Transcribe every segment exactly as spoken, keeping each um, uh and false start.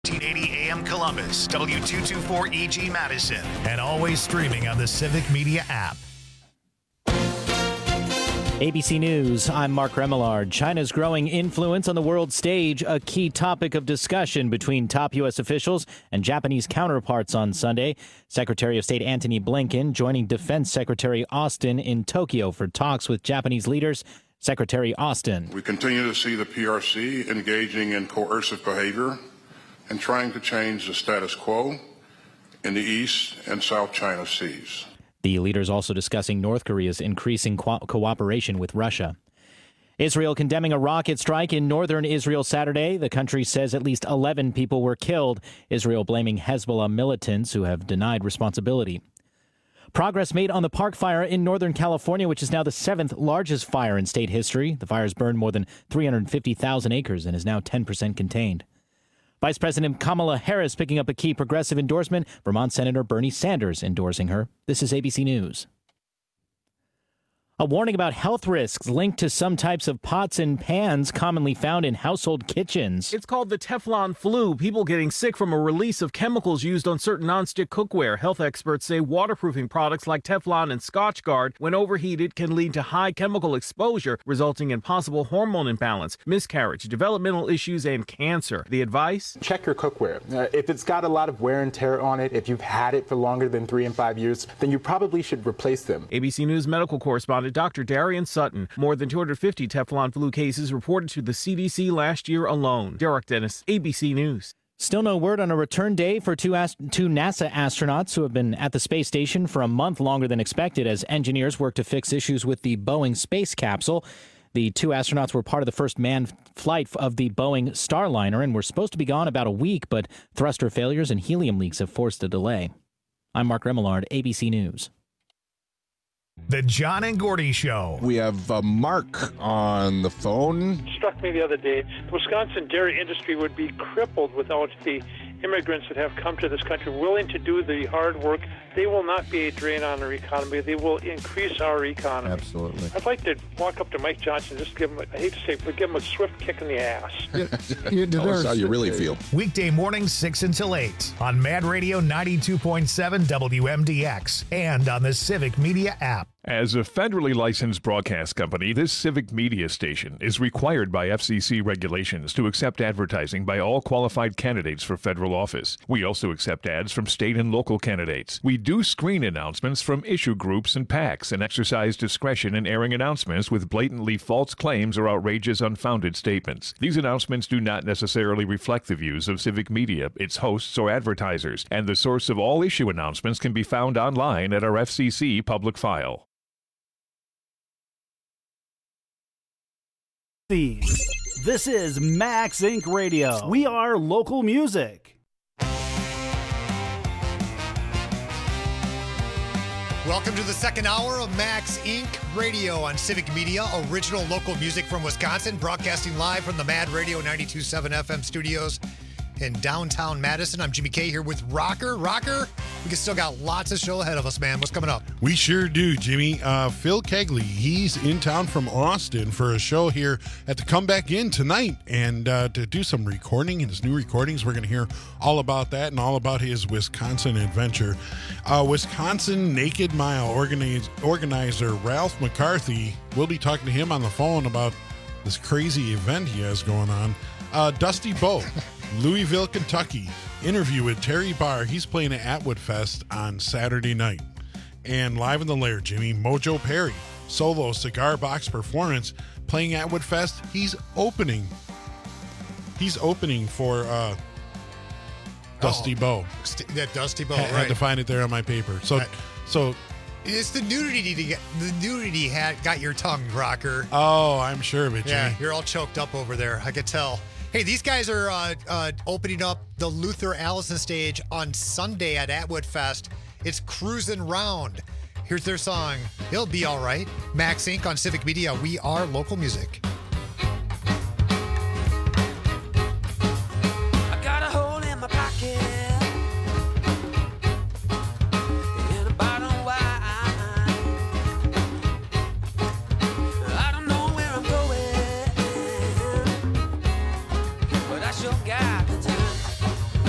fifteen eighty A M Columbus, W two twenty-four E G Madison, and always streaming on the Civic Media app. A B C News, I'm Mark Remillard. China's growing influence on the world stage, a key topic of discussion between top U S officials and Japanese counterparts on Sunday. Secretary of State Antony Blinken joining Defense Secretary Austin in Tokyo for talks with Japanese leaders. Secretary Austin. We continue to see the P R C engaging in coercive behavior and trying to change the status quo in the East and South China Seas. The leaders also discussing North Korea's increasing co- cooperation with Russia. Israel condemning a rocket strike in northern Israel Saturday. The country says at least eleven people were killed. Israel blaming Hezbollah militants who have denied responsibility. Progress made on the Park Fire in Northern California, which is now the seventh largest fire in state history. The fire's burned more than three hundred fifty thousand acres and is now ten percent contained. Vice President Kamala Harris picking up a key progressive endorsement. Vermont Senator Bernie Sanders endorsing her. This is A B C News. A warning about health risks linked to some types of pots and pans commonly found in household kitchens. It's called the Teflon flu, people getting sick from a release of chemicals used on certain nonstick cookware. Health experts say waterproofing products like Teflon and Scotchgard, when overheated, can lead to high chemical exposure, resulting in possible hormone imbalance, miscarriage, developmental issues, and cancer. The advice? Check your cookware. Uh, if it's got a lot of wear and tear on it, if you've had it for longer than three and five years, then you probably should replace them. A B C News medical correspondent Doctor Darian Sutton. More than two hundred fifty Teflon flu cases reported to the C D C last year alone. Derek Dennis, A B C News. Still no word on a return day for two, ast- two NASA astronauts who have been at the space station for a month longer than expected as engineers work to fix issues with the Boeing space capsule. The two astronauts were part of the first manned flight of the Boeing Starliner and were supposed to be gone about a week, but thruster failures and helium leaks have forced a delay. I'm Mark Remillard, A B C News. The John and Gordy Show. We have uh, Mark on the phone. It struck me the other day, the Wisconsin dairy industry would be crippled without the immigrants that have come to this country willing to do the hard work. They will not be a drain on our economy. They will increase our economy. Absolutely. I'd like to walk up to Mike Johnson and just give him, a, I hate to say it, but give him a swift kick in the ass. Tell us how you really feel. Weekday mornings six until eight on Mad Radio ninety-two point seven W M D X and on the Civic Media app. As a federally licensed broadcast company, this Civic Media station is required by F C C regulations to accept advertising by all qualified candidates for federal office. We also accept ads from state and local candidates. We do screen announcements from issue groups and PACs and exercise discretion in airing announcements with blatantly false claims or outrageous, unfounded statements. These announcements do not necessarily reflect the views of Civic Media, its hosts, or advertisers, and the source of all issue announcements can be found online at our F C C public file. This is Max Incorporated. Radio. We are local music. Welcome to the second hour of Max Incorporated. Radio on Civic Media, original local music from Wisconsin, broadcasting live from the Mad Radio ninety-two point seven F M studios in downtown Madison. I'm Jimmy K here with Rocker. Rocker, we still got lots of show ahead of us, man. What's coming up? We sure do, Jimmy. Uh, Phil Kegley, he's in town from Austin for a show here at the Comeback Inn tonight, and uh, to do some recording, his new recordings. We're going to hear all about that and all about his Wisconsin adventure. Uh, Wisconsin Naked Mile organize, organizer Ralph McCarthy, we'll be talking to him on the phone about this crazy event he has going on. Uh, Dusty Bowe, Louisville, Kentucky, interview with Terry Barr. He's playing at Atwood Fest on Saturday night. And live in the lair, Jimmy, Mojo Perry, solo cigar box performance, playing at Atwood Fest. He's opening. He's opening for uh, Dusty Bowe. St- that Dusty Bowe, ha- right. Had to find it there on my paper. So, Right. so It's the nudity to get the nudity hat got your tongue, Rocker. Oh, I'm sure of it, Jimmy. Yeah, you're all choked up over there. I could tell. Hey, these guys are uh, uh, opening up the Luther Allison stage on Sunday at Atwood Fest. It's Cruisin' Round. Here's their song, It'll Be All Right. Max Incorporated on Civic Media. We are local music. I got a hole in my pocket and a bottle of wine. I don't know where I'm going, but I sure got the time.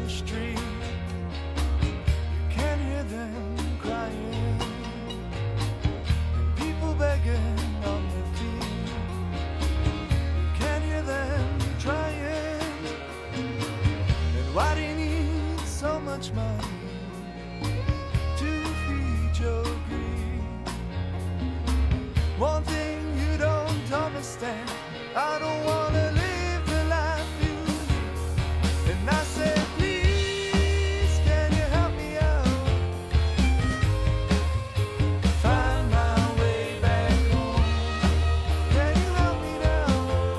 street. You can hear them crying, and people begging on their feet. You can hear them trying. And why do you need so much money to feed your greed? One thing you don't understand, I don't wanna live the life you live. And I said, please, can you help me out? Find my way back home. Can you help me now?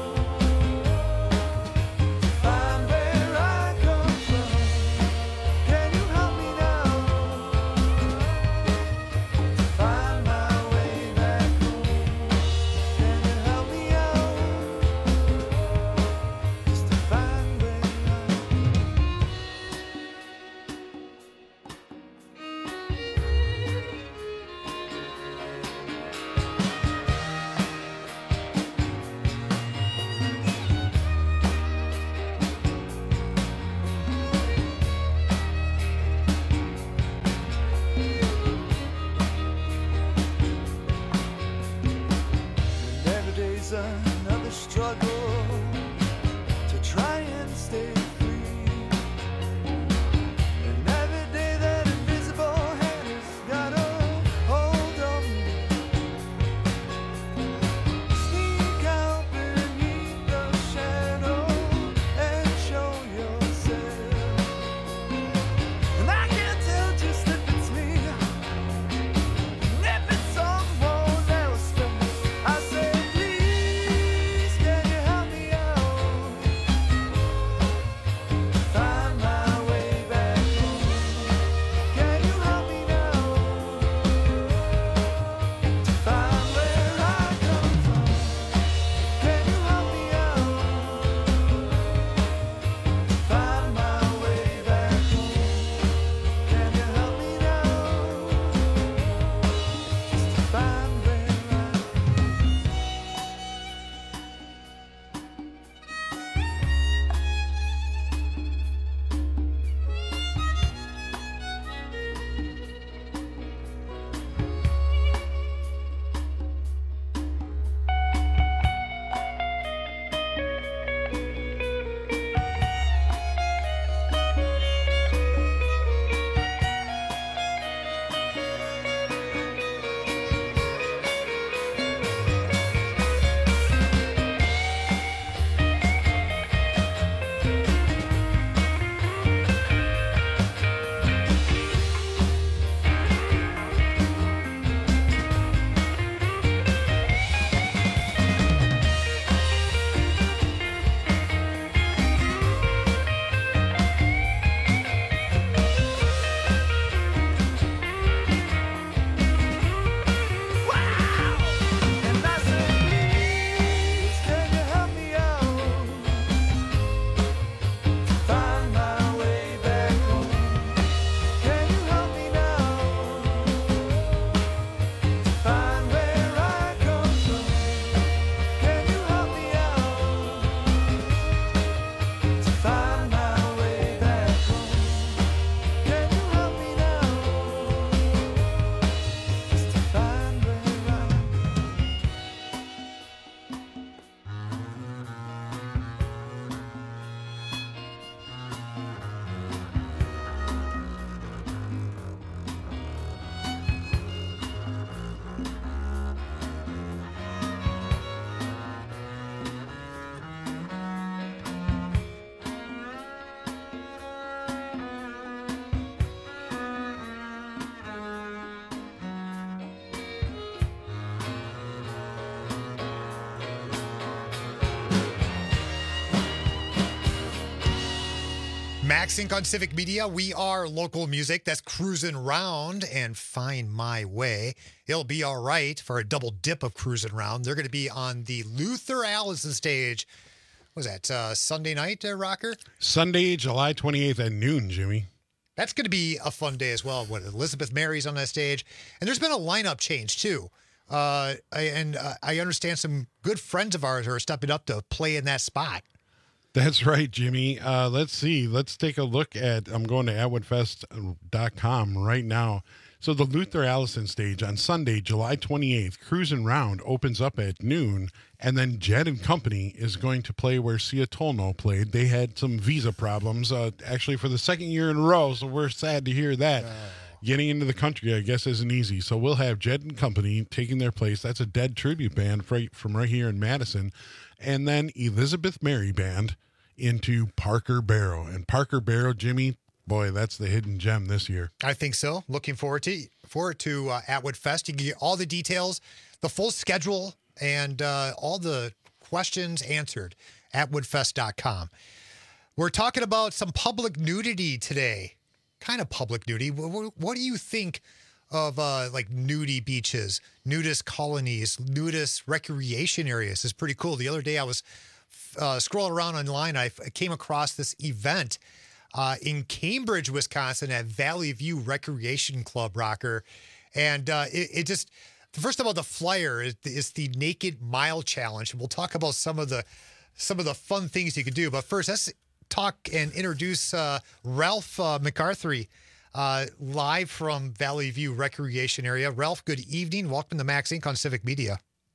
Find where I come from. Can you help me now? Find my way back home. Can you help me out? Just to find where I And every day's another struggle to try and stay free. And every day that invisible hand has got a hold on me. Sneak out beneath the shadow and show yourself. And I can't tell just if it's me, if it's someone else. I say, please, can you help me out? Find my way back home. Can you help me now? To find where I come from. Can you help me out? Find my way back home. Can you help me now? Just to find where I And I say, please, can you help me out? Find my way back home. Can you help me now? Find where I come from. Can you help me out? To find my way back home. Can you help me now? Just to find where I Max Inc on Civic Media. We are local music. That's Cruising Round and Find My Way. It'll be all right for a double dip of Cruising Round. They're going to be on the Luther Allison stage. What was that, uh, Sunday night, uh, Rocker? Sunday, July twenty-eighth at noon, Jimmy. That's going to be a fun day as well when Elizabeth Mary's on that stage. And there's been a lineup change, too. Uh, I, and uh, I understand some good friends of ours are stepping up to play in that spot. That's right, Jimmy. Uh, let's see. Let's take a look at, I'm going to atwood fest dot com right now. So the Luther Allison stage on Sunday, July twenty-eighth, Cruisin' Round opens up at noon, and then Jed and Company is going to play where Sia Tolno played. They had some visa problems, uh, actually for the second year in a row, so we're sad to hear that. Oh. Getting into the country, I guess, isn't easy. So we'll have Jed and Company taking their place. That's a Dead tribute band from right here in Madison. And then Elizabeth Mary Band into Parker Barrow. And Parker Barrow, Jimmy, boy, that's the hidden gem this year. I think so. Looking forward to forward to uh, Atwood Fest. You can get all the details, the full schedule, and uh, all the questions answered at atwood fest dot com. We're talking about some public nudity today. Kind of public nudity. What, what do you think of uh, like nudie beaches, nudist colonies, nudist recreation areas? It's pretty cool. The other day I was uh, scrolling around online. I came across this event Uh, in Cambridge, Wisconsin, at Valley View Recreation Club, Rocker. And uh, it, it just, first of all, the flyer is, is the Naked Mile Challenge. And we'll talk about some of the some of the fun things you can do. But first, let's talk and introduce uh, Ralph uh, McCarthy, uh, live from Valley View Recreation Area. Ralph, good evening. Welcome to Max Incorporated on Civic Media.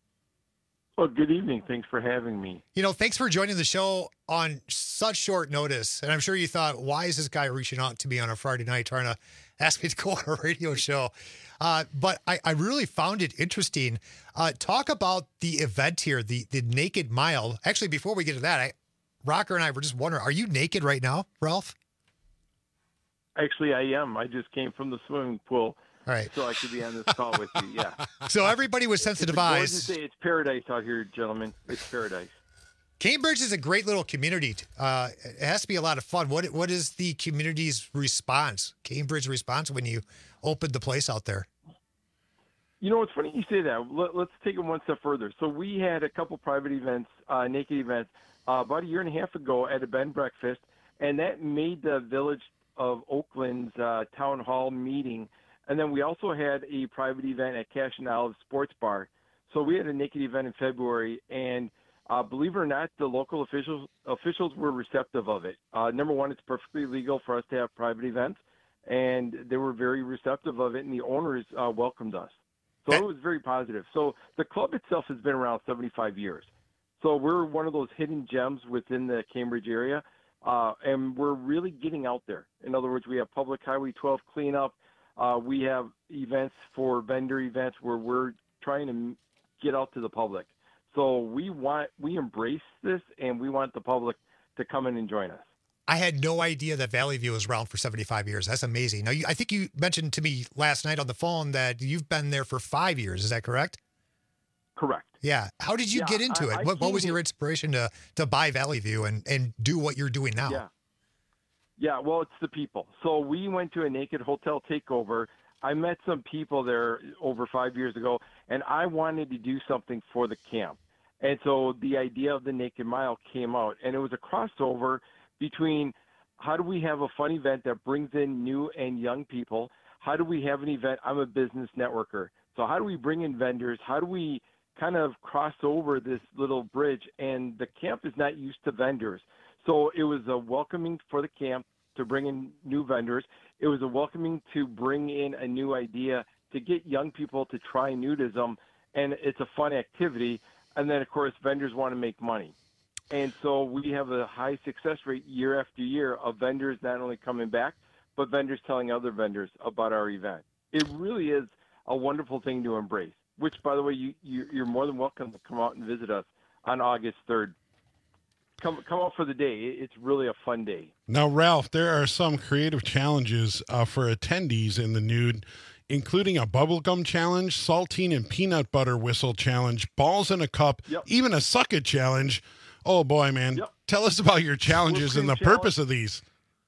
Well, good evening. Thanks for having me. You know, thanks for joining the show on such short notice. And I'm sure you thought, why is this guy reaching out to me on a Friday night trying to ask me to go on a radio show? Uh, but I, I really found it interesting. Uh, talk about the event here, the, the Naked Mile. Actually, before we get to that, I, Rocker and I were just wondering, are you naked right now, Ralph? Actually, I am. I just came from the swimming pool. All right. So I could be on this call with you, yeah. So everybody was sensitized. It's, it's paradise out here, gentlemen. It's paradise. Cambridge is a great little community. Uh, it has to be a lot of fun. What What is the community's response, Cambridge response, when you opened the place out there? You know, it's funny you say that. Let, let's take it one step further. So we had a couple private events, uh, naked events, uh, about a year and a half ago at a bed and breakfast, and that made the Village of Oakland's uh, town hall meeting. And then we also had a private event at Cash and Olive Sports Bar. So we had a naked event in February, and uh, believe it or not, the local officials officials were receptive of it. Uh, number one, it's perfectly legal for us to have private events, and they were very receptive of it, and the owners uh, welcomed us. So it was very positive. So the club itself has been around seventy-five years. So we're one of those hidden gems within the Cambridge area, uh, and we're really getting out there. In other words, we have Public Highway twelve cleanup. Uh, we have events for vendor events where we're trying to get out to the public. So we want, we embrace this, and we want the public to come in and join us. I had no idea that Valley View was around for seventy-five years. That's amazing. Now, you, I think you mentioned to me last night on the phone that you've been there for five years. Is that correct? Correct. Yeah. How did you yeah, get into I, it? I what, what was came- your inspiration to to buy Valley View and, and do what you're doing now? Yeah. Yeah, well, it's the people. So we went to a naked hotel takeover. I met some people there over five years ago, and I wanted to do something for the camp. And so the idea of the Naked Mile came out, and it was a crossover between how do we have a fun event that brings in new and young people? How do we have an event? I'm a business networker. So how do we bring in vendors? How do we kind of cross over this little bridge? And the camp is not used to vendors. So it was a welcoming for the camp to bring in new vendors. It was a welcoming to bring in a new idea to get young people to try nudism, and it's a fun activity. And then, of course, vendors want to make money. And so we have a high success rate year after year of vendors not only coming back, but vendors telling other vendors about our event. It really is a wonderful thing to embrace, which, by the way, you, you, you're more than welcome to come out and visit us on August third. Come come out for the day. It's really a fun day. Now, Ralph, there are some creative challenges uh, for attendees in the nude, including a bubblegum challenge, saltine and peanut butter whistle challenge, balls in a cup, Yep. even a suck it challenge. Oh, boy, man. Yep. Tell us about your challenges and the Whipped cream purpose of these.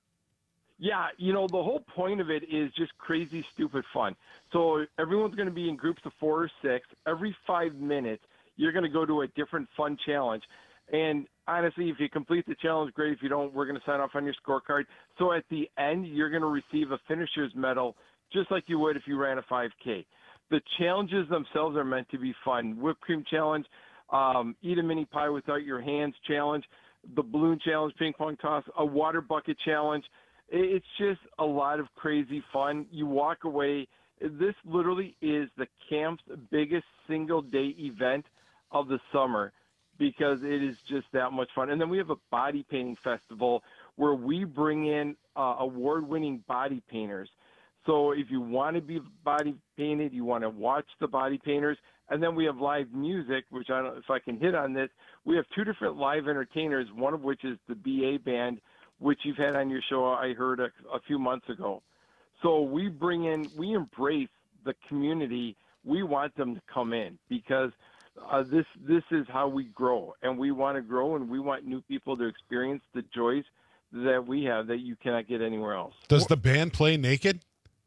Yeah, you know, the whole point of it is just crazy, stupid fun. So everyone's going to be in groups of four or six. Every five minutes, you're going to go to a different fun challenge. And honestly, if you complete the challenge, great. If you don't, we're going to sign off on your scorecard. So at the end, you're going to receive a finisher's medal, just like you would if you ran a five K. The challenges themselves are meant to be fun. Whipped cream challenge, um, eat a mini pie without your hands challenge. the balloon challenge, ping pong toss, a water bucket challenge. It's just a lot of crazy fun. You walk away. This literally is the camp's biggest single-day event of the summer because it is just that much fun. And then we have a body painting festival where we bring in uh, award-winning body painters. So if you want to be body painted, you want to watch the body painters, and then we have live music, which I don't know if I can hit on this. We have two different live entertainers, one of which is the B A band, which you've had on your show, I heard a, a few months ago. So we bring in, we embrace the community. We want them to come in because uh, this this is how we grow, and we want to grow, and we want new people to experience the joys that we have that you cannot get anywhere else. Does the band play naked?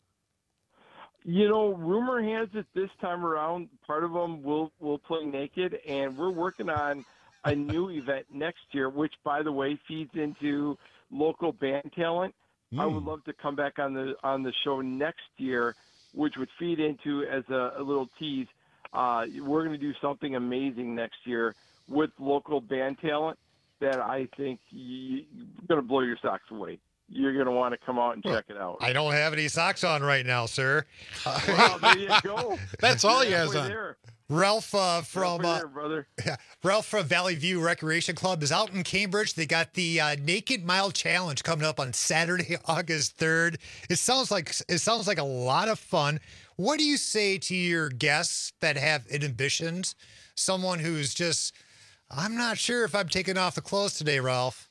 You know, rumor has it this time around, part of them will, will play naked, and we're working on a new event next year, which, by the way, feeds into local band talent. Mm. I would love to come back on the on the show next year, which would feed into, as a, a little tease, uh, we're going to do something amazing next year with local band talent that I think you're going to blow your socks away. You're going to want to come out and check it out. I don't have any socks on right now, sir. Well, there you go. That's all he You're has halfway on. there. Ralph uh, from Halfway uh, there, brother. yeah, Ralph from Valley View Recreation Club is out in Cambridge. They got the uh, Naked Mile Challenge coming up on Saturday, August third. It sounds like it sounds like a lot of fun. What do you say to your guests that have inhibitions? Someone who's just, I'm not sure if I'm taking off the clothes today, Ralph.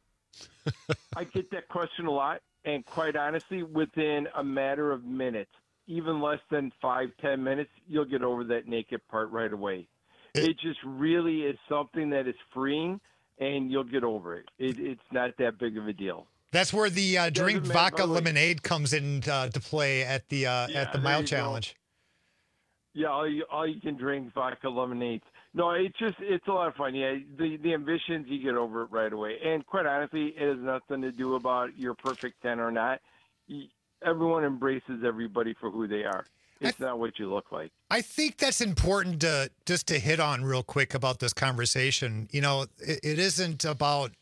I get that question a lot, and quite honestly, within a matter of minutes, even less than five, ten minutes, you'll get over that naked part right away. It, it just really is something that is freeing, and you'll get over it. it it's not that big of a deal. That's where the uh, drink matter, vodka by the way. lemonade comes in uh, to play at the uh, Yeah, at the there Mile you go. Challenge. Yeah, all you, all you can drink vodka lemonades. No, it's just, it's a lot of fun. Yeah, the, the ambitions, you get over it right away. And quite honestly, it has nothing to do about your perfect ten or not. You, everyone embraces everybody for who they are. It's th- not what you look like. I think that's important to just to hit on real quick about this conversation. You know, it, it isn't about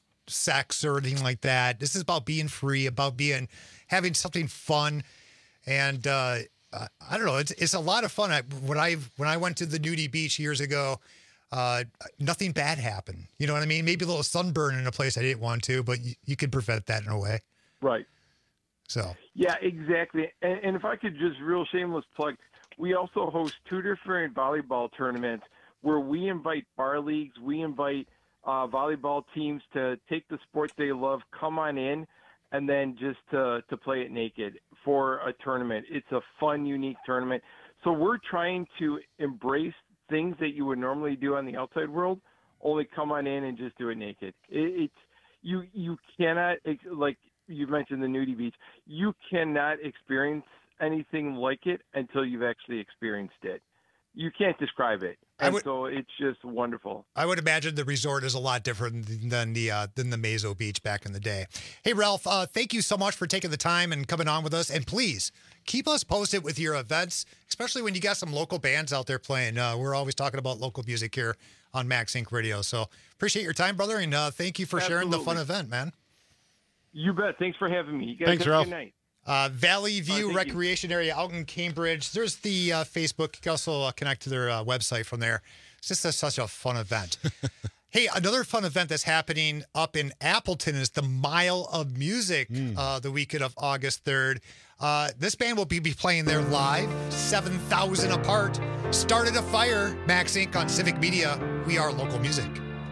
sex or anything like that. This is about being free, about being, having something fun. And, uh, Uh, I don't know. It's it's a lot of fun. I, when I when I went to the nudie beach years ago, uh, nothing bad happened. You know what I mean? Maybe a little sunburn in a place I didn't want to, but you, you could prevent that in a way. Right. So. Yeah, exactly. And, and if I could just real shameless plug, we also host two different volleyball tournaments where we invite bar leagues, we invite uh, volleyball teams to take the sport they love, come on in, and then just to, to play it naked for a tournament. It's a fun, unique tournament. So we're trying to embrace things that you would normally do on the outside world, only come on in and just do it naked. It, it's you you cannot, like you mentioned the nudie beach, you cannot experience anything like it until you've actually experienced it. You can't describe it. And would, so it's just wonderful. I would imagine the resort is a lot different than the uh, than the Mazo Beach back in the day. Hey, Ralph, uh, thank you so much for taking the time and coming on with us. And please keep us posted with your events, especially when you got some local bands out there playing. Uh, we're always talking about local music here on Max Inc Radio. So appreciate your time, brother, and uh, thank you for Absolutely. sharing the fun event, man. You bet. Thanks for having me. You guys Thanks, have Ralph. a good night. Uh, Valley View Uh, Recreation you. Area out in Cambridge. There's the uh, Facebook. You can also uh, connect to their uh, website from there. It's just a, such a fun event. Hey, another fun event that's happening up in Appleton is the Mile of Music mm. uh, the weekend of August third. Uh, this band will be, be playing there live, seven thousand apart. Started a fire, Max Incorporated on Civic Media. We are local music.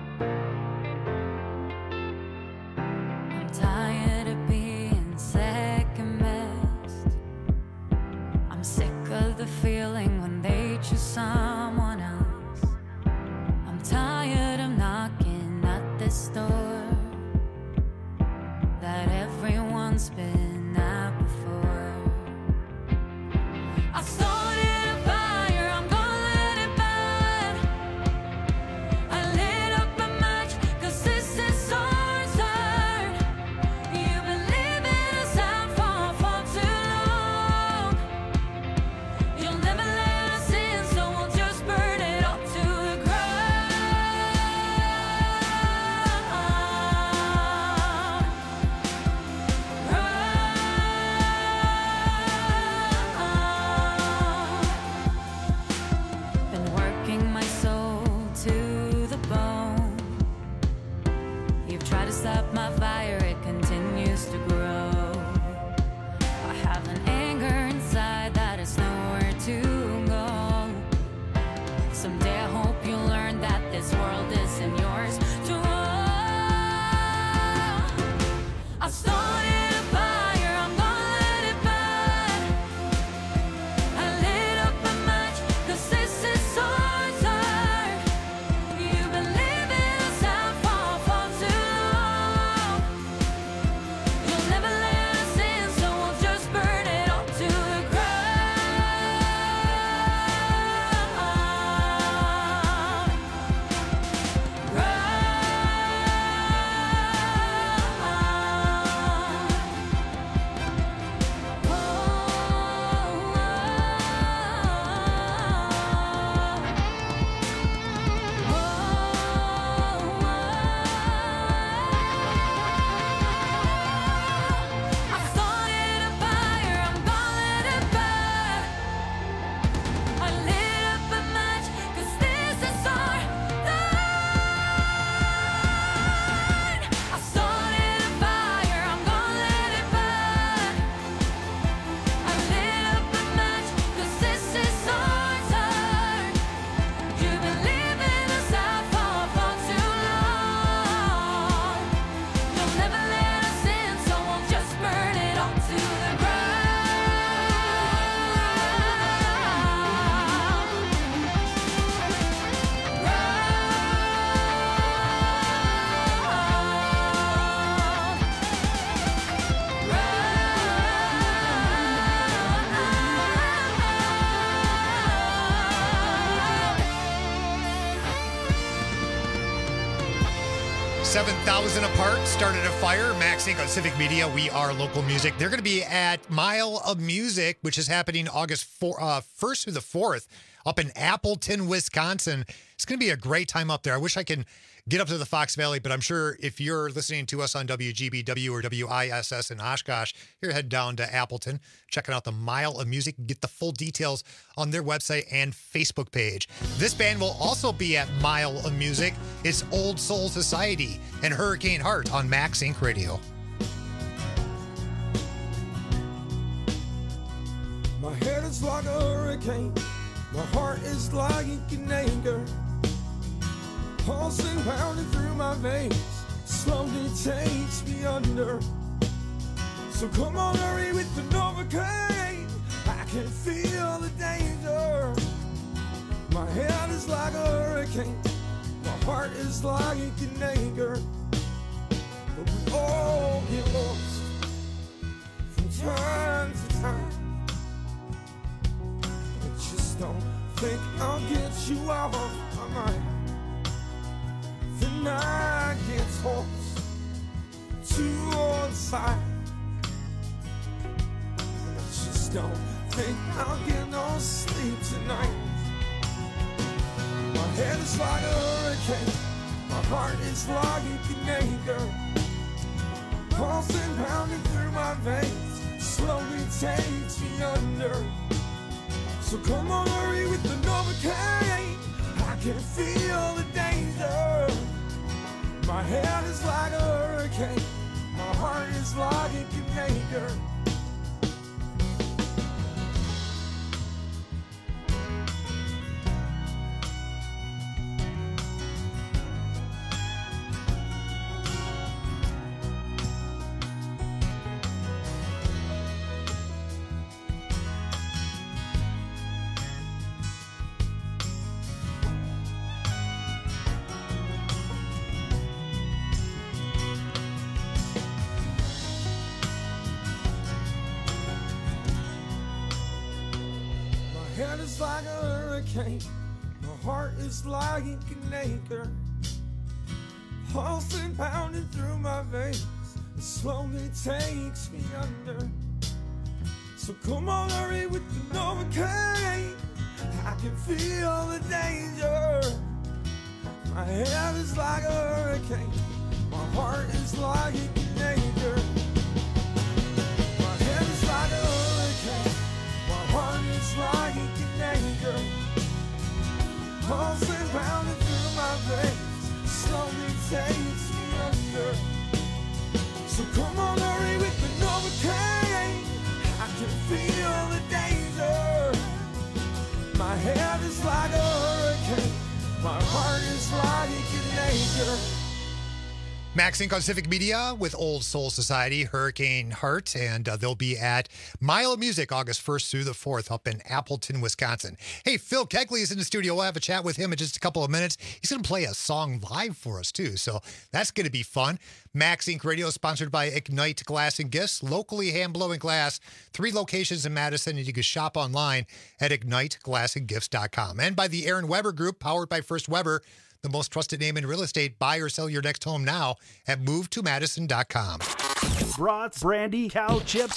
I'm tired of being second best. I'm sick of the feeling when they choose someone else. I'm tired of knocking at this door that everyone's been at before. I started a fire, I'm gonna let it burn. I lit up a match, 'cause this is ours. You've been living us out for far too long. You'll never let us in, so we'll just burn it all to the ground. try to stop my fire, it continues to grow. I have an anger inside that is nowhere to go. Someday I hope you learn that this world isn't yours to own. I started a fire, I'm gonna let it burn. I lit up a match, 'cause this is so hard. You've been living us out for far too long. You'll never let us in, so we'll just burn it all to the I started a fire, I'm gonna let it burn. I lit up a match, 'cause this is our night. I started a fire, I'm gonna let it burn. I lit up a match, 'cause this is our turn. You've been leaving us out for far too long. You'll never let us in, so we'll just burn it all to the ground. seven thousand apart, started a fire. Max Inc on Civic Media. We are local music. They're going to be at Mile of Music, which is happening August four, uh, first through the fourth up in Appleton, Wisconsin. It's going to be a great time up there. I wish I could get up to the Fox Valley, but I'm sure if you're listening to us on W G B W or W I S S in Oshkosh, you're head down to Appleton, checking out the Mile of Music. Get the full details on their website and Facebook page. This band will also be at Mile of Music. It's Old Soul Society and Hurricane Heart on Max Inc Radio. My head is like a hurricane, my heart is like an anchor, pulsing, pounding through my veins, slowly takes me under. So come on, hurry with the Novocaine, I can feel the danger. My head is like a hurricane, my heart is like an anchor, but we all get lost from time to time. Don't think I'll get you off my mind. The night gets hoarse to one side. I just don't think I'll get no sleep tonight. My head is like a hurricane, my heart is like an anchor, pulsing, pounding through my veins, slowly takes me under. So come on, hurry with the Novocaine, I can feel the danger. My head is like a hurricane, my heart is like an anchor. My head is like a hurricane, my heart is like an anchor, pulsing, pounding through my veins, it slowly takes me under. So come on, hurry with the Novocaine, I can feel the danger. My head is like a hurricane, my heart is like an anchor. My head is like a hurricane, my heart is like an anchor, pulsing, pounding through my veins, slowly takes me under. So come on, hurry with the Novocaine. I can feel the danger. My head is like a hurricane. My heart is like an anchor. Max Inc on Civic Media with Old Soul Society, Hurricane Heart, and uh, they'll be at Mile of Music August first through the fourth up in Appleton, Wisconsin. Hey, Phil Kegley is in the studio. We'll have a chat with him in just a couple of minutes. He's going to play a song live for us, too, so that's going to be fun. Max Inc Radio is sponsored by Ignite Glass and Gifts, locally hand-blowing glass, three locations in Madison, and you can shop online at ignite glass and gifts dot com. And by the Aaron Weber Group, powered by First Weber, the most trusted name in real estate. Buy or sell your next home now at move to madison dot com. Brats, brandy, cow chips,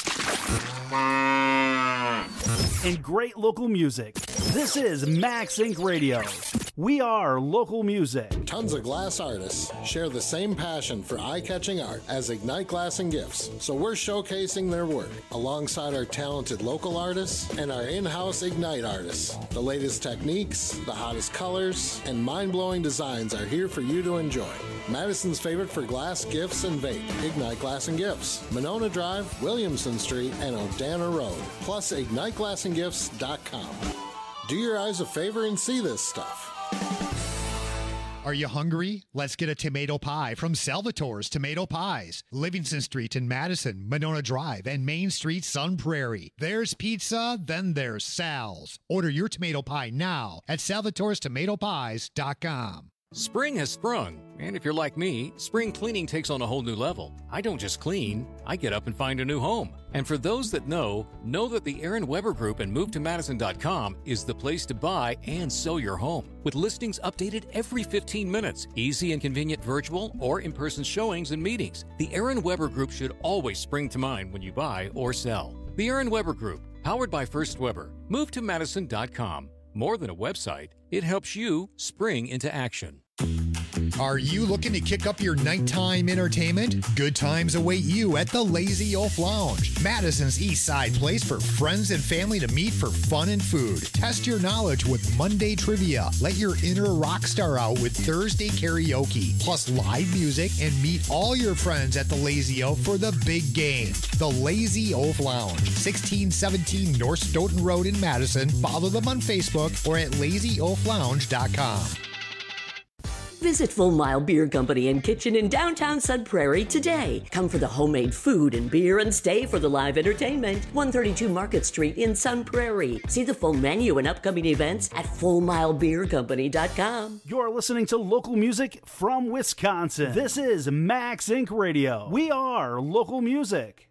and great local music. This is Max Inc Radio. We are local music. Tons of glass artists share the same passion for eye-catching art as Ignite Glass and Gifts, so we're showcasing their work alongside our talented local artists and our in-house Ignite artists. The latest techniques, the hottest colors, and mind-blowing designs are here for you to enjoy. Madison's favorite for glass, gifts, and vape, Ignite Glass and Gifts, Monona Drive, Williamson Street, and Odana Road, plus ignite glass and gifts dot com. Do your eyes a favor and see this stuff. Are you hungry? Let's get a tomato pie from Salvatore's Tomato Pies. Livingston Street in Madison, Monona Drive, and Main Street, Sun Prairie. There's pizza, then there's Sal's. Order your tomato pie now at salvatores tomato pies dot com. Spring has sprung, and if you're like me, spring cleaning takes on a whole new level. I don't just clean, I get up and find a new home. And for those that know, know that the Aaron Weber Group and move to madison dot com is the place to buy and sell your home. With listings updated every fifteen minutes, easy and convenient virtual or in-person showings and meetings, the Aaron Weber Group should always spring to mind when you buy or sell. The Aaron Weber Group, powered by First Weber, move to madison dot com. More than a website, it helps you spring into action. Are you looking to kick up your nighttime entertainment? Good times await you at the Lazy Oaf Lounge, Madison's East Side place for friends and family to meet for fun and food. Test your knowledge with Monday trivia. Let your inner rock star out with Thursday karaoke, plus live music, and meet all your friends at the Lazy Oaf for the big game. The Lazy Oaf Lounge, sixteen seventeen North Stoughton Road in Madison. Follow them on Facebook or at lazy oaf lounge dot com. Visit Full Mile Beer Company and Kitchen in downtown Sun Prairie today. Come for the homemade food and beer and stay for the live entertainment. one thirty-two Market Street in Sun Prairie. See the full menu and upcoming events at full mile beer company dot com. You're listening to local music from Wisconsin. This is Max Inc Radio. We are local music.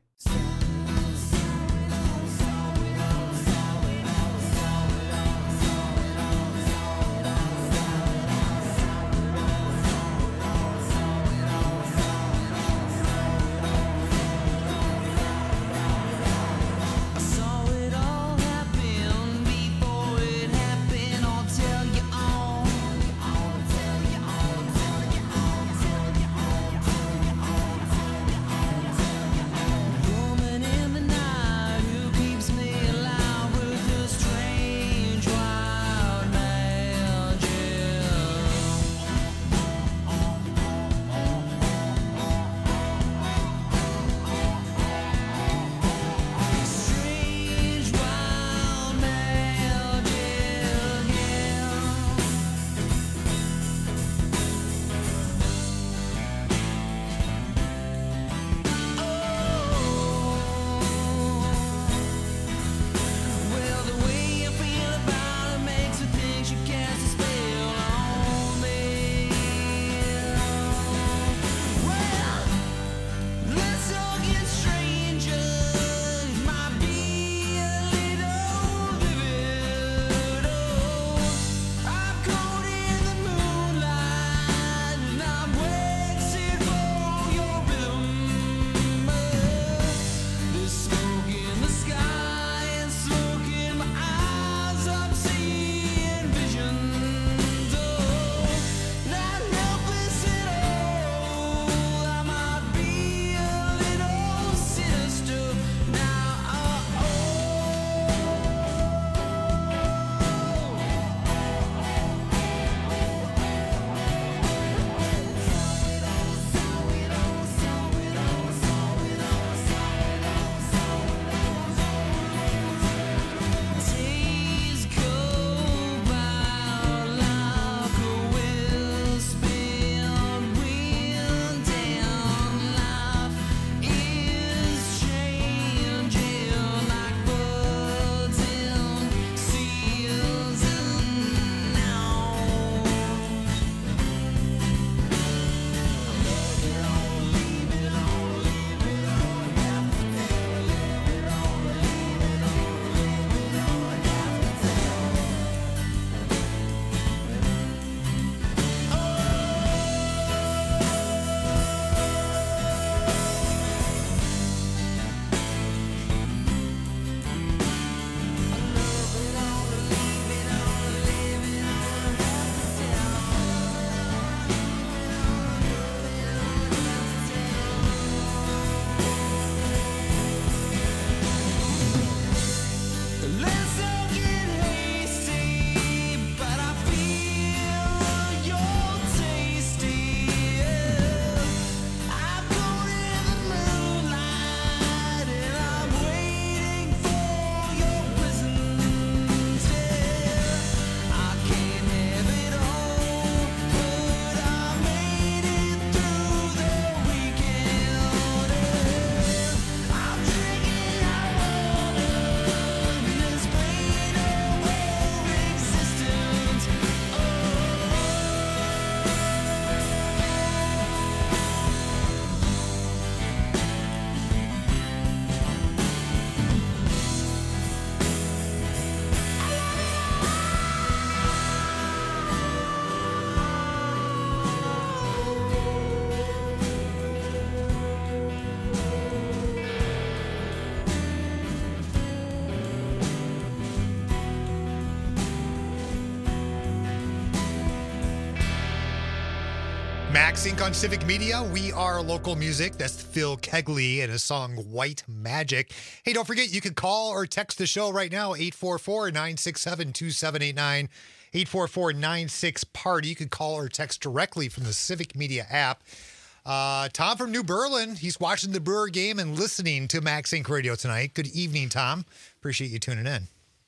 Max Inc on Civic Media. We are local music. That's Phil Kegley and his song White Magic. Hey, don't forget, you can call or text the show right now, eight four four, nine six seven, two seven eight nine, eight four four, nine six, party. You can call or text directly from the Civic Media app. Uh, Tom from New Berlin, he's watching the Brewer game and listening to Max Inc Radio tonight. Good evening, Tom. Appreciate you tuning in.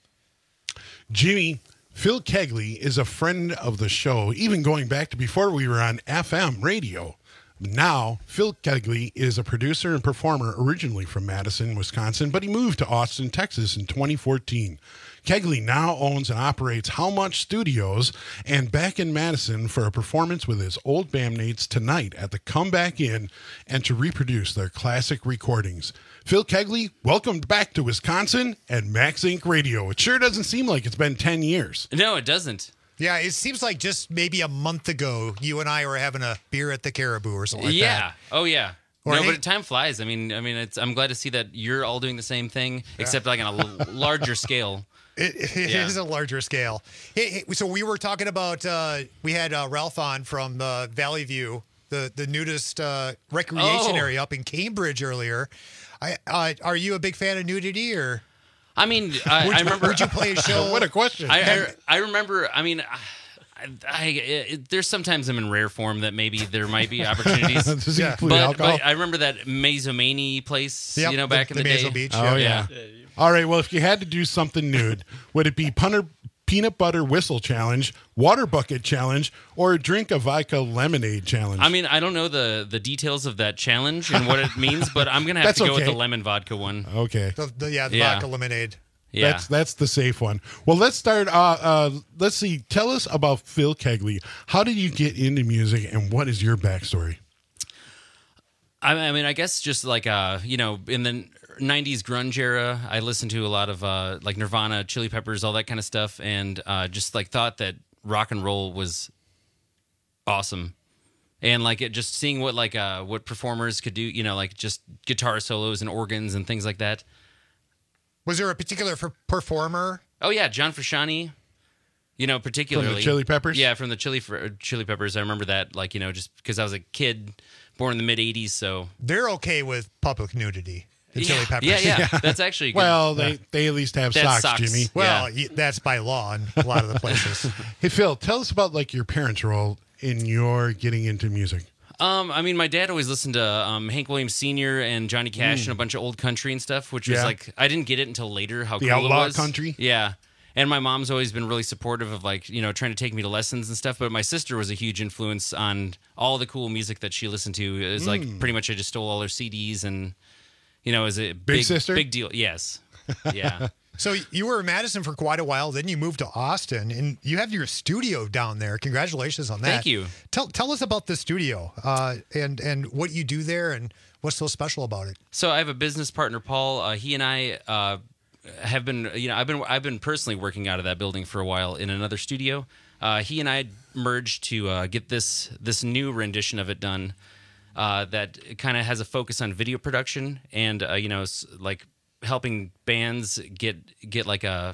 Jimmy, Phil Kegley is a friend of the show, even going back to before we were on F M radio. Now, Phil Kegley is a producer and performer originally from Madison, Wisconsin, but he moved to Austin, Texas in twenty fourteen. Kegley now owns and operates How Much Studios and back in Madison for a performance with his old bandmates tonight at the Comeback Inn and to reproduce their classic recordings. Phil Kegley, welcome back to Wisconsin and Max Inc Radio. It sure doesn't seem like it's been ten years. No, it doesn't. Yeah, it seems like just maybe a month ago, you and I were having a beer at the Caribou or something like yeah. that. Oh, yeah. Or no, hey- but time flies. I mean, I mean, it's. I'm glad to see that you're all doing the same thing, except like on a l- larger scale. It, it Yeah. is a larger scale. Hey, hey, so we were talking about, uh, we had uh, Ralph on from uh, Valley View, the, the nudist uh, recreation Oh. area up in Cambridge earlier. I, uh, are you a big fan of nudity or? I mean, I, Would I you- remember. would you play a show? What a question. I, I, I remember. I mean, I, I it, there's sometimes I'm in rare form that maybe there might be opportunities. Does it but, include alcohol? but I remember that Mazomani place. Yep, you know, the- back in the the, Mazo day. Beach, Oh, yeah. All right, well, if you had to do something nude, would it be punter, peanut butter whistle challenge, water bucket challenge, or drink a vodka lemonade challenge? I mean, I don't know the the details of that challenge and what it means, but I'm gonna have That's to go with okay. the lemon vodka one. Okay. The, the, yeah, the Yeah. vodka lemonade. Yeah. That's that's the safe one. Well, let's start. Uh, uh, let's see. Tell us about Phil Kegley. How did you get into music, and what is your backstory? I, I mean, I guess just like uh, you know, in the nineties grunge era, I listened to a lot of uh, like Nirvana, Chili Peppers, all that kind of stuff, and uh, just like thought that rock and roll was awesome, and like it just seeing what like uh, what performers could do, you know, like just guitar solos and organs and things like that. Was there a particular f- performer? Oh yeah, John Frusciante. You know, particularly Chili Peppers? Yeah, from the Chili Chili Peppers. I remember that, like you know, just because I was a kid born in the mid eighties, so They're okay with public nudity. The Yeah, Chili Peppers. yeah, yeah. That's actually a good- Well, they, Yeah. they at least have That's socks, socks. Jimmy. Well, y that's by law in a lot of the places. Hey, Phil, tell us about like your parents' role in your getting into music. Um, I mean, my dad always listened to um, Hank Williams Senior and Johnny Cash Mm. and a bunch of old country and stuff, which was Yeah. like I didn't get it until later how The cool outlaw it was. country? Yeah. And my mom's always been really supportive of like, you know, trying to take me to lessons and stuff. But my sister was a huge influence on all the cool music that she listened to. It was like Mm. pretty much I just stole all her C Ds and, you know, it was a big, Big sister? big deal. Yes. Yeah. So you were in Madison for quite a while, then you moved to Austin, and you have your studio down there. Congratulations on that. Thank you. Tell tell us about the studio uh, and and what you do there, and what's so special about it. So I have a business partner, Paul. Uh, he and I uh, have been, you know, I've been I've been personally working out of that building for a while in another studio. Uh, he and I merged to uh, get this this new rendition of it done. Uh, that kind of has a focus on video production and uh, you know, s- like helping bands get get like a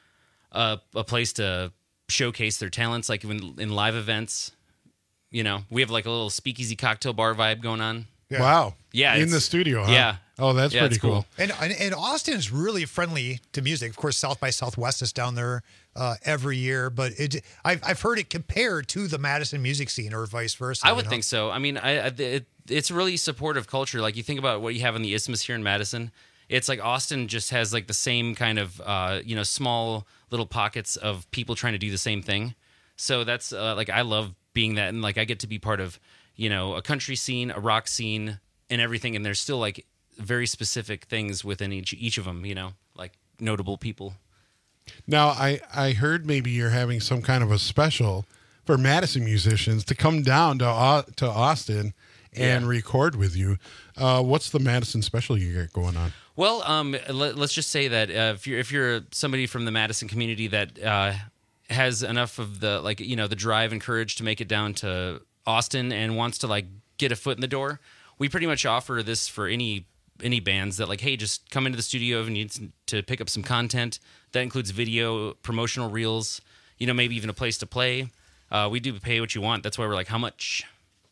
a, a place to showcase their talents, like in, in live events. You know, we have like a little speakeasy cocktail bar vibe going on. Wow. Yeah, In it's- the studio, huh? Yeah. Oh, that's Yeah, pretty it's cool. cool. And, and and Austin is really friendly to music. Of course, South by Southwest is down there uh, every year, but it I've I've heard it compared to the Madison music scene or vice versa. I you would know? think so. I mean, I, I it, it's a really supportive culture. Like you think about what you have in the Isthmus here in Madison. It's like Austin just has like the same kind of uh, you know, small little pockets of people trying to do the same thing. So that's uh, like I love being that, and like I get to be part of, you know, a country scene, a rock scene, and everything. And there's still like very specific things within each each of them. You know, like notable people. Now, I, I heard maybe you're having some kind of a special for Madison musicians to come down to Au- to Austin and Yeah. record with you. Uh, what's the Madison special you got going on? Well, um, let, let's just say that uh, if you're if you're somebody from the Madison community that uh, has enough of the like you know the drive and courage to make it down to Austin and wants to like get a foot in the door, we pretty much offer this for any any bands that like, hey, just come into the studio if you need to pick up some content. That includes video, promotional reels, you know, maybe even a place to play. Uh, we do pay what you want. That's why we're like, how much?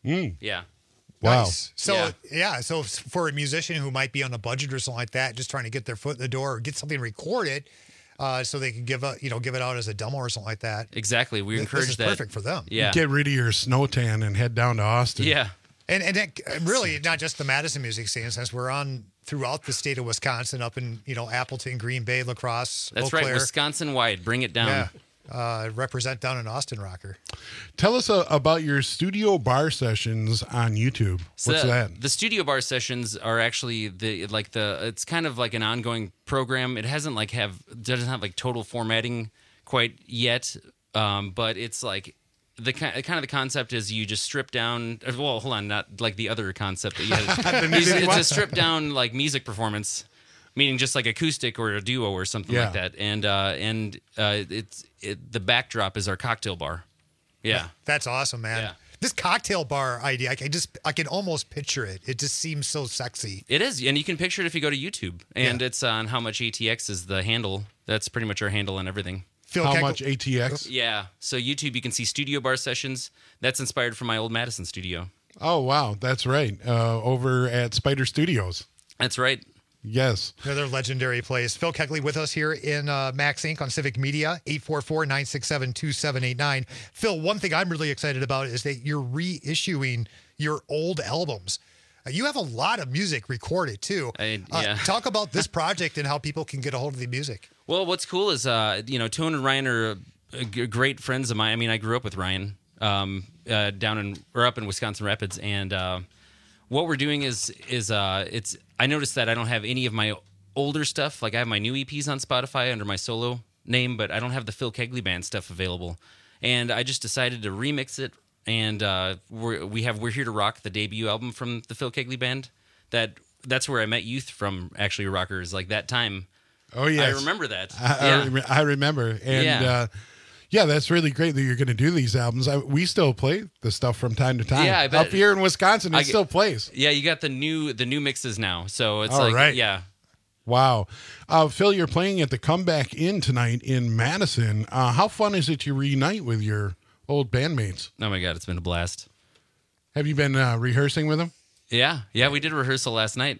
Mm. Yeah. Wow. Nice. So Yeah. yeah. so for a musician who might be on a budget or something like that, just trying to get their foot in the door or get something recorded, uh, so they can give a, you know give it out as a demo or something like that. Exactly. We Th- encourage this is that. perfect for them. Yeah. Get rid of your snow tan and head down to Austin. Yeah. And and it, really not just the Madison music scene, since we're on throughout the state of Wisconsin, up in you know Appleton, Green Bay, La Crosse, That's Eau right. Claire. Wisconsin wide. Bring it down. Yeah. Uh, represent down in Austin, Rocker. Tell us uh, about your studio bar sessions on YouTube. So What's the, that? The studio bar sessions are actually the like the it's kind of like an ongoing program. It hasn't like have doesn't have like total formatting quite yet, um, but it's like the kind kind of the concept is you just strip down. Well, hold on, not like the other concept that you had. The it's, music it's one? a strip down like music performance, meaning just like acoustic or a duo or something Yeah. like that. And uh, and uh, it's it, the backdrop is our cocktail bar. Yeah. That's awesome, man. Yeah. This cocktail bar idea, I can just I can almost picture it. It just seems so sexy. It is, and you can picture it if you go to YouTube, and it's on How Much A T X is the handle. That's pretty much our handle and everything. Phil How Kegel- much A T X? Yeah, so YouTube, you can see studio bar sessions. That's inspired from my old Madison studio. Oh, wow. That's right. Uh, over at Spider Studios. That's right. Yes. Another legendary place. Phil Kegley with us here in uh, Max Incorporated on Civic Media, eight four four, nine six seven, two seven eight nine. Phil, one thing I'm really excited about is that you're reissuing your old albums. Uh, you have a lot of music recorded, too. I, Uh, yeah. talk about this project and how people can get a hold of the music. Well, what's cool is, uh, you know, Tone and Ryan are uh, g- great friends of mine. I mean, I grew up with Ryan um, uh, down in or up in Wisconsin Rapids, and uh, what we're doing is is uh, it's. I noticed that I don't have any of my older stuff. Like I have my new E Ps on Spotify under my solo name, but I don't have the Phil Kegley Band stuff available. And I just decided to remix it. And uh, we're, we have "We're Here to Rock," the debut album from the Phil Kegley Band. That that's where I met Youth from. Actually, rockers like that time. Oh, yes. I remember that. I, I yeah. rem- I remember. And Yeah. uh, yeah, that's really great that you're going to do these albums. I, we still play the stuff from time to time. Yeah, I bet. Up here in Wisconsin, it I- still plays. Yeah, you got the new the new mixes now, so it's All like right. yeah. Wow. Uh, Phil, you're playing at the Comeback Inn tonight in Madison. Uh, how fun is it to reunite with your old bandmates? Oh my god, it's been a blast. Have you been uh, rehearsing with them? Yeah, yeah, we did rehearsal last night.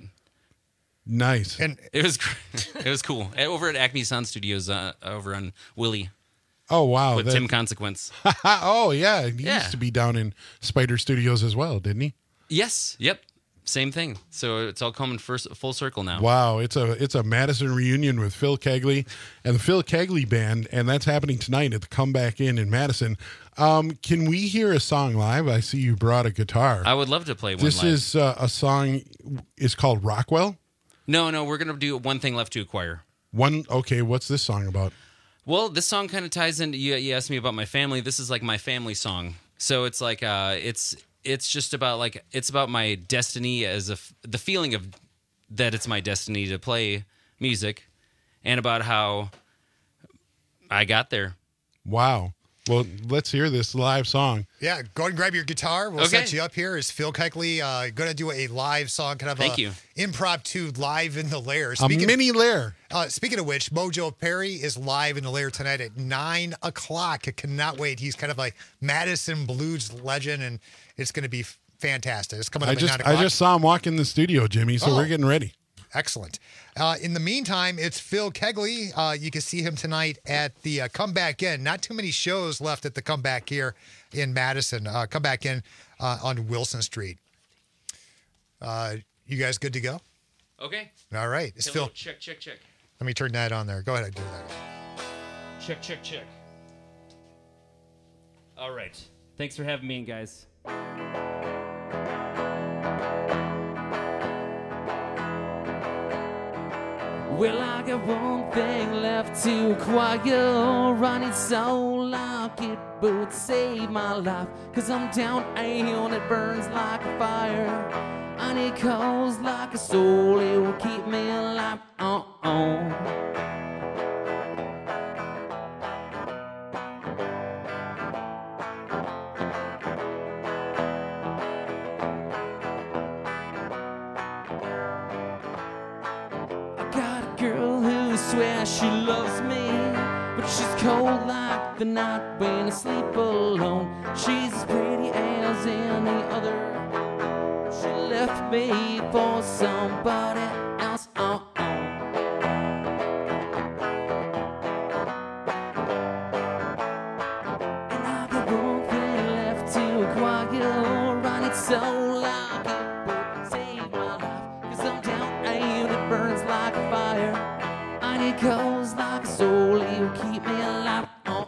Nice. And it was gr- it was cool. And over at Acme Sound Studios, uh, over on Willie. Oh, wow. With that- Tim Consequence. oh, yeah. He Yeah. used to be down in Spider Studios as well, didn't he? Yes. Yep. Same thing. So it's all coming first full circle now. Wow, it's a it's a Madison reunion with Phil Kegley and the Phil Kegley Band, and that's happening tonight at the Comeback Inn in Madison. Um, can we hear a song live? I see you brought a guitar. I would love to play one This live. is uh, a song. Is called Rockwell. No, no, we're gonna do One Thing Left to Acquire. One. Okay, what's this song about? Well, this song kind of ties into you, you asked me about my family. This is like my family song. So it's like uh it's it's just about like it's about my destiny as a f- the feeling of that it's my destiny to play music, and about how I got there. Wow. Well, let's hear this live song. yeah, go ahead and grab your guitar. We'll Okay. set you up here. Is Phil Kegley uh, going to do a live song, kind of Thank a you. impromptu live in the lair? A mini lair. Uh, speaking of which, Mojo Perry is live in the lair tonight at nine o'clock. I cannot wait. He's kind of like Madison blues legend, and it's going to be fantastic. It's coming up I at just nine I o'clock. just saw him walk in the studio, Jimmy. So Oh. we're getting ready. Excellent. Uh, in the meantime, it's Phil Kegley. Uh, you can see him tonight at the uh, Comeback Inn. Not too many shows left at the Comeback here in Madison. Uh, Comeback Inn uh, on Wilson Street. Uh, you guys good to go? Okay. All right. It's Hello, Phil. check, check, check. Let me turn that on there. Go ahead and do that. Check, check, check. All right. Thanks for having me in, guys. Well, I got one thing left to acquire. Running so like it would save my life. Cause I'm down and it burns like a fire. And it calls like a soul, it will keep me alive. Uh oh. Girl who swears she loves me, but She's cold like the night when I sleep alone. She's as pretty as any other. She left me for somebody else. Oh, oh. And I got one thing left to acquire. I need soul like it would save my life. Cause I'm down and it burns like a fire. I need coals like a soul, it will keep me alive. Oh.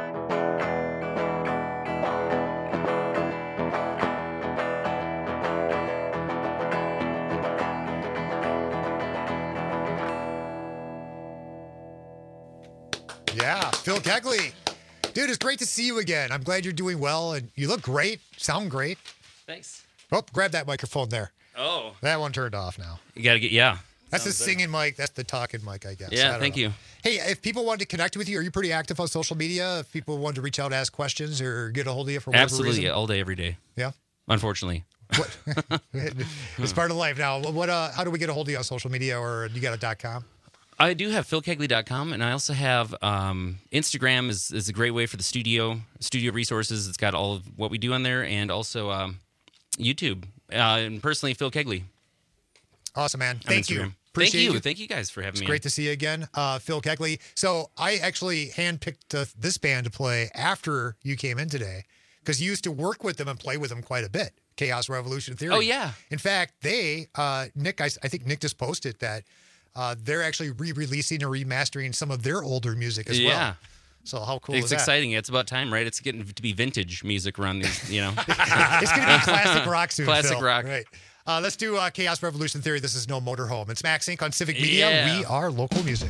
Yeah, Phil Kegley. Dude, it's great to see you again. I'm glad you're doing well, and you look great. Sound great. Thanks. Oh, grab that microphone there. Oh. That one turned off now. You got to get, yeah. That's the Sounds singing mic. That's the talking mic, I guess. I Yeah, don't thank know. you. Hey, if people wanted to connect with you, are you pretty active on social media? If people wanted to reach out, ask questions, or get a hold of you for whatever Absolutely, reason? all day, every day. Yeah? Unfortunately. It's part of life now. What? Uh, how do we get a hold of you on social media, or you got a dot com? I do have phil kegley dot com, and I also have um, Instagram is, is a great way for the studio, studio resources. It's got all of what we do on there, and also um, YouTube. Uh, and personally, Phil Kegley. Awesome, man. on Thank you. Instagram. Appreciate Thank you. you. Thank you guys for having It's me. great to see you again, uh, Phil Kegley. So I actually handpicked uh, this band to play after you came in today because you used to work with them and play with them quite a bit. Chaos Revolution Theory. Oh, yeah. In fact, they, uh, Nick, I, I think Nick just posted that uh, they're actually re-releasing or remastering some of their older music as well. Yeah. So how cool It's is that? exciting. It's about time, right? It's getting to be vintage music around these, you know. It's going to be classic rock soon, Classic Phil. rock. Right. Uh, let's do uh, Chaos Revolution Theory. This is No Motorhome. It's Max Inc on Civic Media. Yeah. We are local music.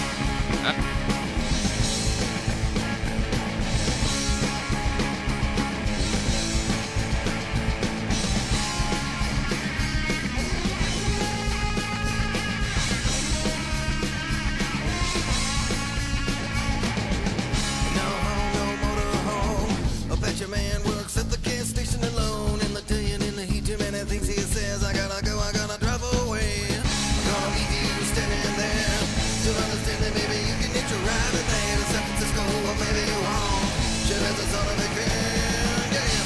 I bet your man works at the gas station alone. In the day and in the heat, too many things he says. I gotta go, I gotta drive away. I'm gonna leave you standing there. Still understanding, maybe you can hitch a ride with me to San Francisco, or maybe you won't. Sure as the son of a gun, yeah.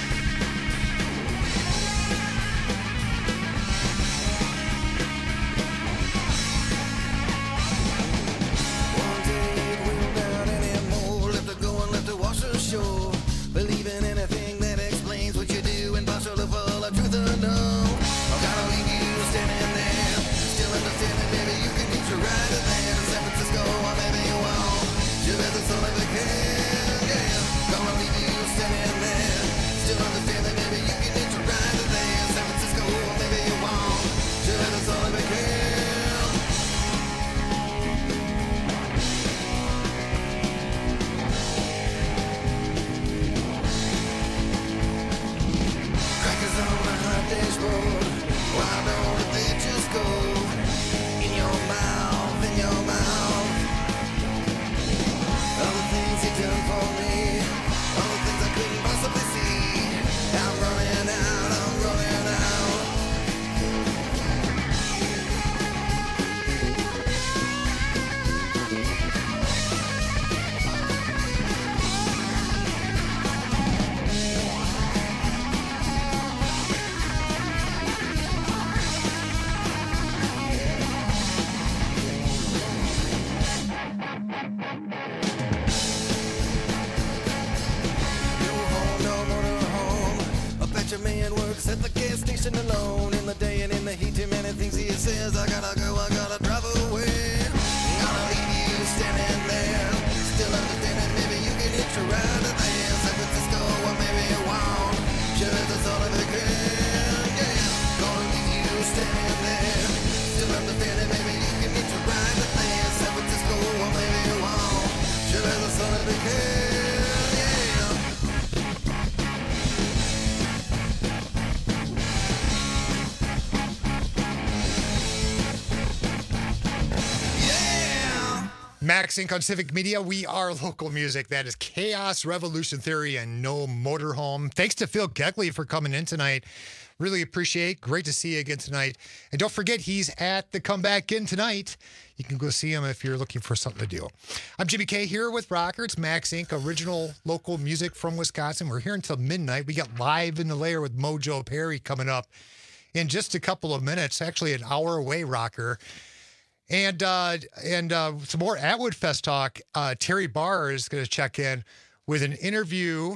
One day it will not anymore. Left to go and left to wash ashore. Believe in anything that explains what you do, impartial or full of truth or no. I'm gonna leave you standing there, still understanding. Maybe you can hitch a ride with me to San Francisco, or maybe you won't. Sure as the son of a gun, yeah. Gonna leave you standing there, still understanding. Maybe you can hitch a ride with me to San Francisco, or maybe you won't. Sure as the son of a gun. Crackers on the hot dashboard. Why don't they just go in your mouth, in your mouth? All the things you done for me, all the things I couldn't possibly see. I'm running out, I'm running out. No motorhome. I bet your man works at the gas station alone. In the day and in the heat, too many things he says. I gotta go, I gotta drive away. Gonna leave you standing there, still understanding. Maybe you can hitch a ride to there, San Francisco, or maybe you won't. Sure as the son of a gun, yeah. Gonna leave you standing there, still understanding. Maybe you can hitch a ride to there, San Francisco, or maybe you won't. Sure as the son of a gun, yeah. Max Inc on Civic Media. We are local music. That is Chaos Revolution Theory and No Motorhome. Thanks to Phil Kegley for coming in tonight. Really appreciate. Great to see you again tonight. And don't forget, he's at the Comeback In tonight. You can go see him if you're looking for something to do. I'm Jimmy K here with Rocker. It's Max Incorporated, original local music from Wisconsin. We're here until midnight. We got Live in the Lair with Mojo Perry coming up in just a couple of minutes, actually an hour away, Rocker. And uh, and uh, some more Atwood Fest talk. Uh, Terry Barr is going to check in with an interview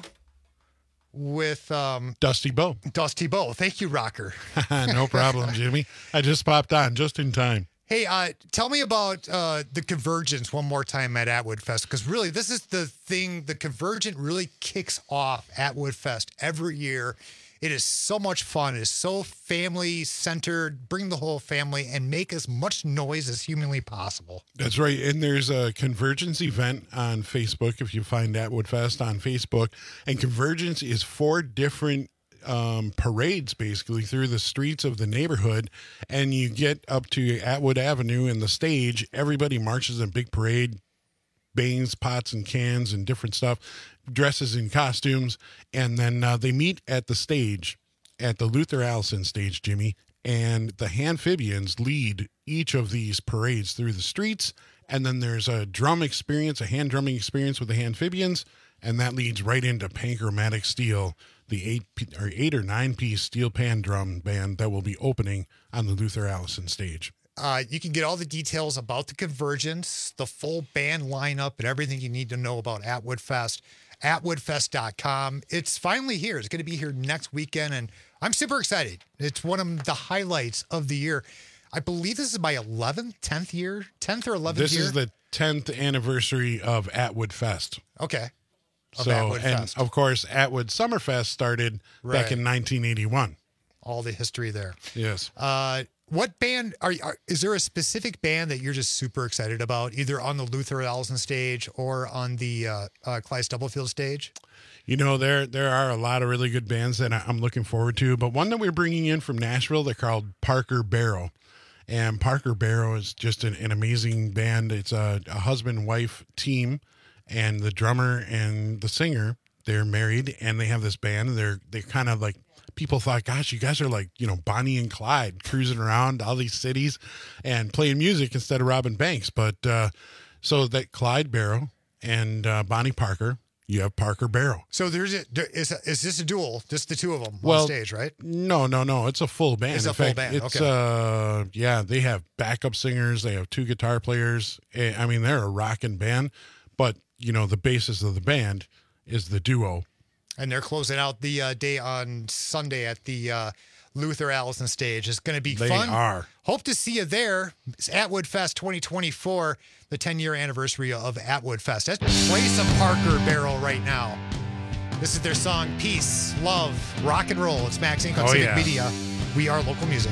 with um, Dusty Bo. Dusty Bo. Thank you, Rocker. No problem, Jimmy. I just popped on just in time. Hey, uh, tell me about uh, the Convergence one more time at Atwood Fest, because really this is the thing. The Convergent really kicks off Atwood Fest every year. It is so much fun. It is so family-centered. Bring the whole family and make as much noise as humanly possible. That's right. And there's a Convergence event on Facebook if you find Atwood Fest on Facebook. And Convergence is four different um, parades, basically, through the streets of the neighborhood. And you get up to Atwood Avenue and the stage. Everybody marches in a big parade, bangs pots and cans and different stuff, dresses in costumes, and then uh, they meet at the stage, at the Luther Allison stage, Jimmy, and the Handphibians lead each of these parades through the streets, and then there's a drum experience, a hand drumming experience with the Handphibians, and that leads right into Panchromatic Steel, the eight or eight or nine piece steel pan drum band that will be opening on the Luther Allison stage. Uh, you can get all the details about the Convergence, the full band lineup, and everything you need to know about Atwood Fest, atwood fest dot com. It's finally here. It's going to be here next weekend, and I'm super excited. It's one of the highlights of the year. I believe this is my eleventh, tenth year, tenth or eleventh This year. is the tenth anniversary of Atwood Fest. Okay. Of So, Atwood and Fest. of course, Atwood Summerfest started Right. back in nineteen eighty-one. All the history there. Yes. Uh, what band are, are is there a specific band that you're just super excited about, either on the Luther Allison stage or on the uh, uh, Clyde Stubblefield stage? You know, there there are a lot of really good bands that I- I'm looking forward to, but one that we're bringing in from Nashville, they're called Parker Barrow. And Parker Barrow is just an, an amazing band. It's a, a husband-wife team, and the drummer and the singer, they're married, and they have this band, and they're they're kind of like, people thought, gosh, you guys are like, you know, Bonnie and Clyde cruising around all these cities and playing music instead of robbing banks. But uh, so that Clyde Barrow and uh, Bonnie Parker, you have Parker Barrow. So there's a, is is this a duel? Just the two of them Well, on stage, right? No, no, no. It's a full band. It's In a full fact, band, It's okay. uh, yeah. They have backup singers. They have two guitar players. Eh, I mean, they're a rocking band. But you know, the basis of the band is the duo. And they're closing out the uh, day on Sunday at the uh, Luther Allison stage. It's going to be They fun. are. Hope to see you there. It's Atwood Fest twenty twenty-four, the ten-year anniversary of Atwood Fest. Let's play some Parker Barrel right now. This is their song, Peace, Love, Rock and Roll. It's Max Inc. on Oh, Civic yeah. Media. We are local music.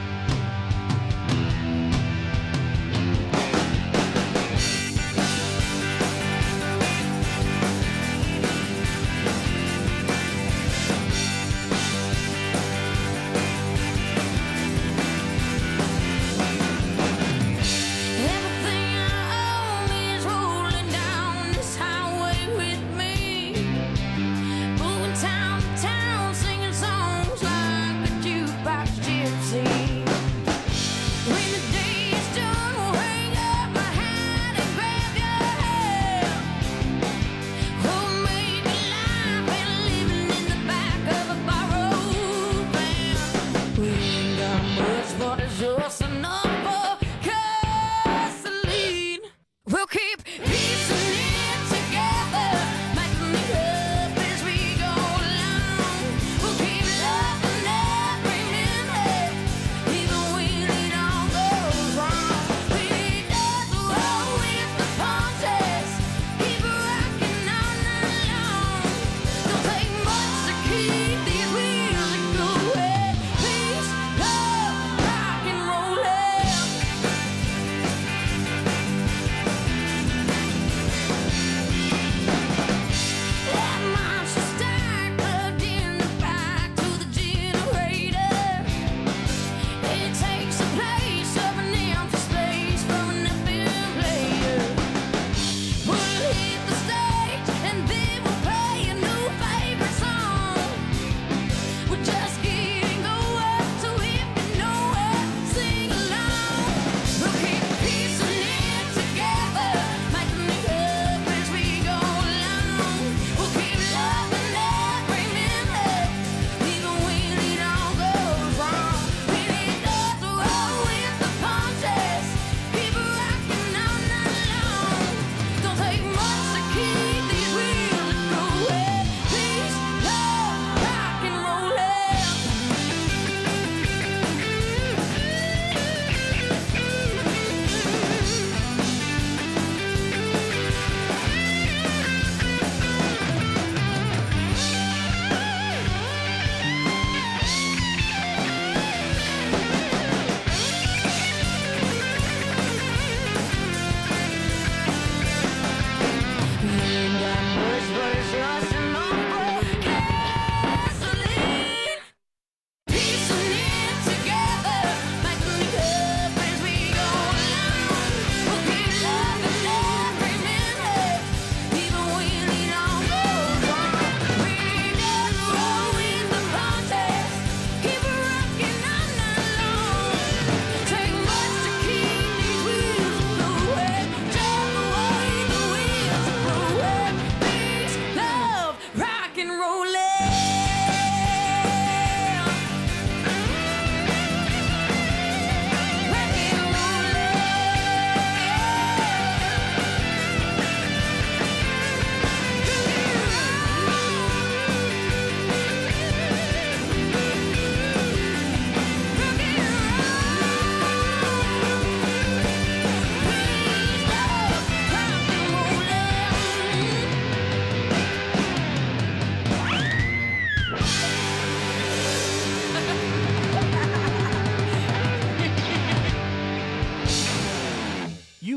Everything I own is rolling down this highway with me. Moving town to town, singing songs like a jukebox gypsy. When the day is done, we'll hang up my hat and grab your hand. Homemade life and living in the back of a borrowed van. We ain't got much, but it's just enough for gasoline. We'll keep piecing it together, making it up as we go along. We'll keep loving every minute, even when it all goes wrong. We just roll with the punches, keep rocking on and on. Don't take much to keep these wheels a going. Peace, love, rock and roll.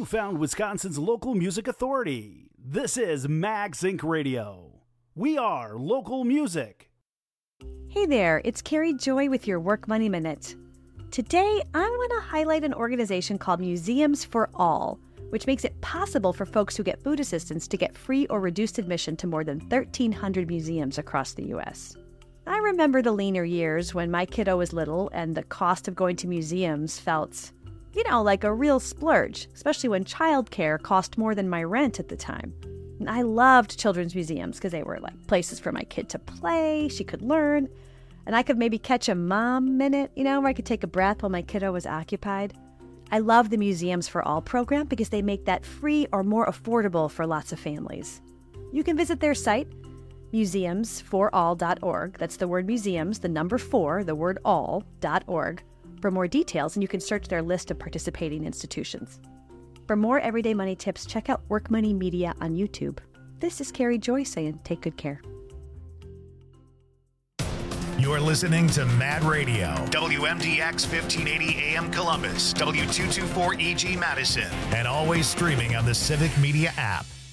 You found Wisconsin's local music authority. This is Max Inc Radio. We are local music. Hey there, it's Carrie Joy with your Work Money Minute. Today, I want to highlight an organization called Museums for All, which makes it possible for folks who get food assistance to get free or reduced admission to more than thirteen hundred museums across the U S. I remember the leaner years when my kiddo was little and the cost of going to museums felt, you know, like a real splurge, especially when childcare cost more than my rent at the time. And I loved children's museums because they were like places for my kid to play, she could learn, and I could maybe catch a mom minute, you know, where I could take a breath while my kiddo was occupied. I love the Museums for All program because they make that free or more affordable for lots of families. You can visit their site, museums for all dot org. That's the word museums, the number four, the word all, dot org, for more details, and you can search their list of participating institutions. For more everyday money tips, check out Work Money Media on YouTube. This is Carrie Joy saying, take good care. You're listening to Mad Radio, W M D X fifteen eighty A M Columbus, W two twenty-four E G Madison, and always streaming on the Civic Media app.